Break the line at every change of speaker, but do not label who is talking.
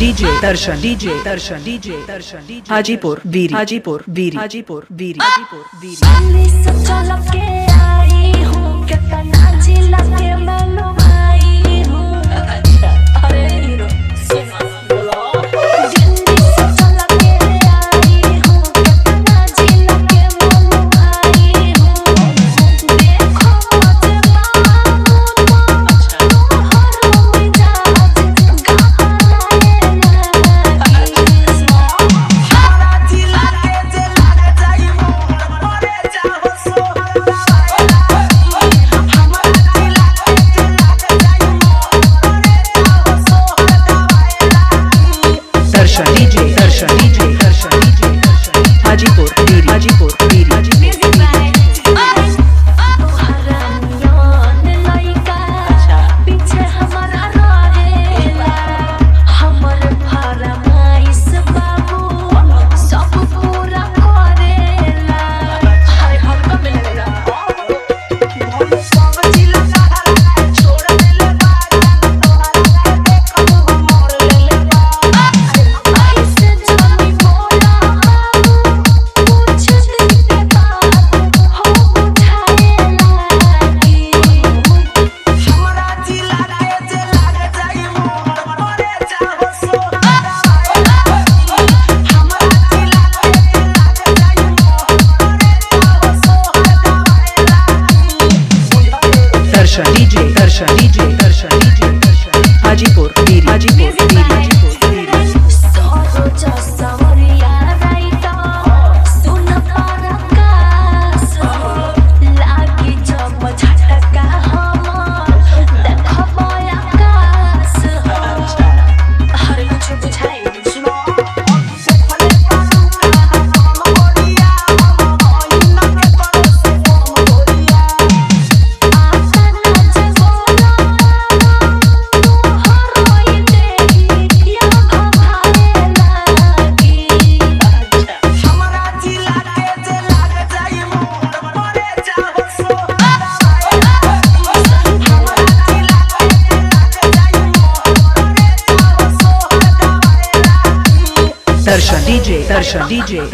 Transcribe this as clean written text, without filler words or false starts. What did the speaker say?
दर्शन हाजीपुर वीरी हाजीपुर वीरी हाजीपुर वीरी हाजीपुर वीरी
दिल्ली से चल के आई हूँ कितना जिला के मैं भाई हूँ। अरे हीरो दिल्ली से चल के आई हूँ कितना जिला के मैं भाई हूँ। देखो मुझे मामू तो हर मिजाज गाता
हाजीपुर वीरी हाजीपुर वीरी
पीछे हमारा रहेला हमर फरमाइश बाबू सब पूरा करेला। हाय हम कब मिलेगा सब जिला का छोड़ देले बारा तोहरा देखो हमर लेले बा ऐसे जानी बोला कुछ दिन के बाद हो बुझाएला कि हमरा जिला के जे लाग जाई मोर परे चाहो सो हमरा जिला के जे लाग जाई मोर परे चाहो सो
दर्शन हाजीपुर वीरी हाजीपुर वीरी हाजीपुर वीरी
सरोजा सवरिया राइता सुन परकाश लागी जब झटका हमर देखब आकाश। हर कुछ बुझाई सुनो देखले पारू कहाँ हम गोरिया हम भइल के करो से हम गोरिया आशा न जगोला हरोई देखी या भभाएला कि हमरा जिला के जे लाग जाई मोर परे चाहो सो हमरा जिला के जे लाग जाई मोर परे चाहो सो
दर्शन